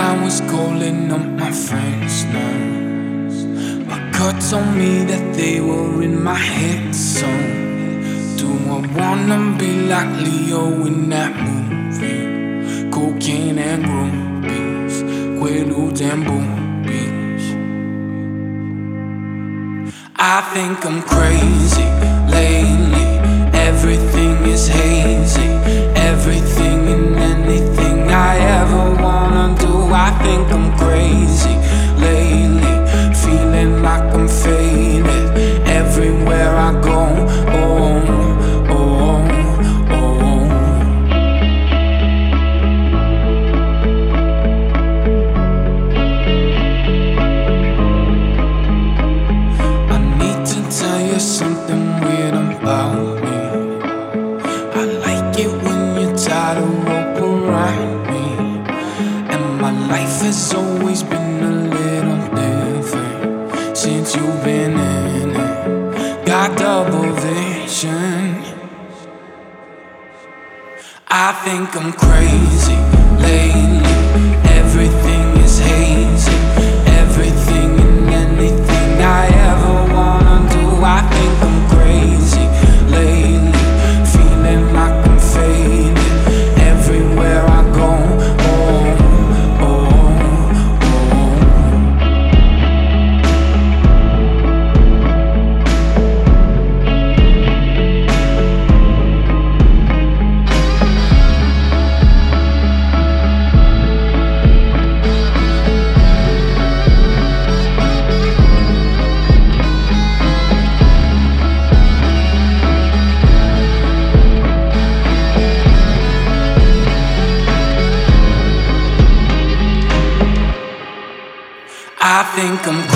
I was calling on my friends now, but God told me that they were in my head. So do I wanna be like Leo in that movie? Cocaine and groupies, Quaaludes and boobies. I think I'm crazy lately. Everything is hazy. Everything and anything I ever wanna do. I think I'm crazy lately. Feeling like I'm faded everywhere I go. Oh, oh, oh. I need to tell you something weird about me. I like it when you tie the rope around me, and my life has always been a little different since you've been in it. Got double vision. I think I'm crazy lately. Everything is hazy. Everything and anything I ever wanna do. I think I'm crazy lately. Feeling like I'm faded everywhere I go. Oh, oh, oh. I think I'm